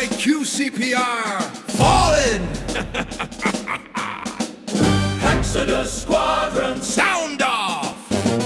by QCPR. Fallen! Exodus Squadron, Sound off!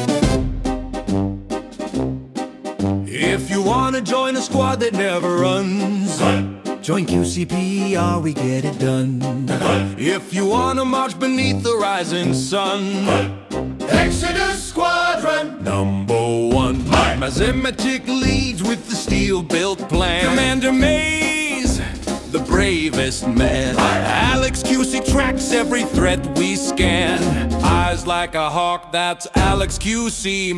If you wanna join a squad that never runs, join QCPR, we get it done. If you wanna march beneath the rising sun, Exodus Squadron, #1. Mazimatic leads with the steel-built plan. Commander Maze, the bravest man. Alex QC tracks every threat we scan. Eyes like a hawk, that's Alex QC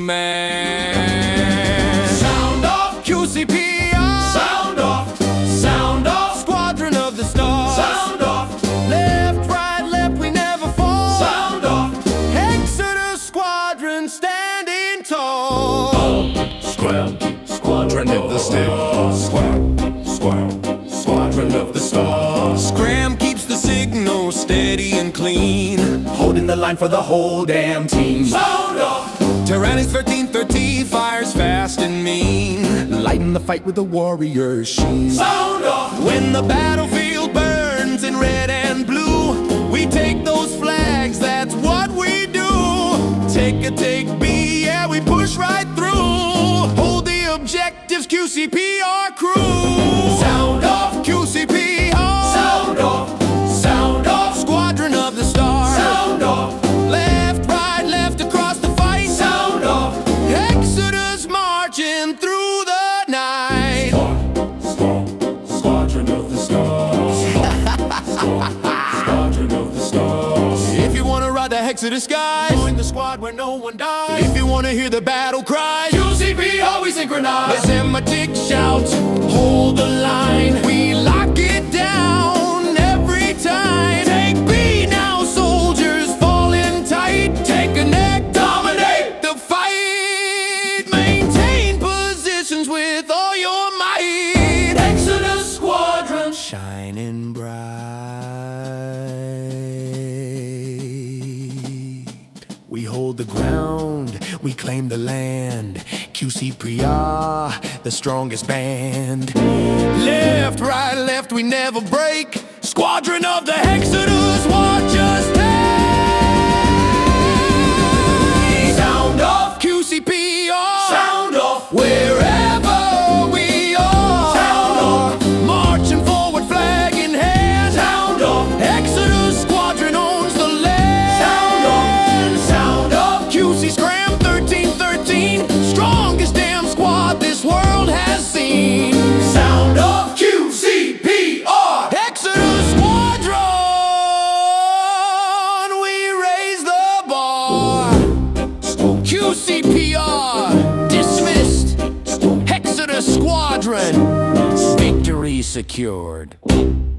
man. sound off, QCPR, sound off, sound off, Squadron of the Stars. sound off, Left, right, left, we never fall. sound off. Exodus Squadron standing tall. Squadron of the Stars. Squadron of the Stars. Scram keeps the signal steady and clean, Holding the line for the whole damn team. Sound off, Tyrannix 1330 fires fast and mean, lighten the fight with the warrior sheen. Sound off, when the battlefield burns in red and blue, we take those flags, that's what we do. Take A, take B, yeah, we push right through. Hold the objectives, QCPR crew. sound off, QCPR, sound off, sound off, Squadron of the Stars. sound off, Left, right, left across the fight. sound off. Exodus marching through the night. Squadron of the Stars. Squadron of the Stars. If you wanna ride the Exodus skies, join the squad where no one dies. If you wanna hear the battle cry, QCPR, we synchronize. Mazimatic shouts, hold the line. We lock it down every time. Take B now, soldiers, fall in tight. Take a neck, Dominate. the fight. Maintain positions with all your might. Exodus Squadron. Shining bright, we hold the ground, we claim the land. QCPR, the strongest band. Left, right, left, we never break. Squadron of the Exodus, watch us take. Sound off, QCPR, sound off, wherever we are. Sound off. Marching forward, flag in hand. sound off, Exodus Squadron owns the land. sound off, sound off. QC Scram 1313, strongest damn squad this world has seen. Sound off, QCPR. Exodus Squadron, we raise the bar. QCPR, dismissed. Exodus Squadron, victory secured.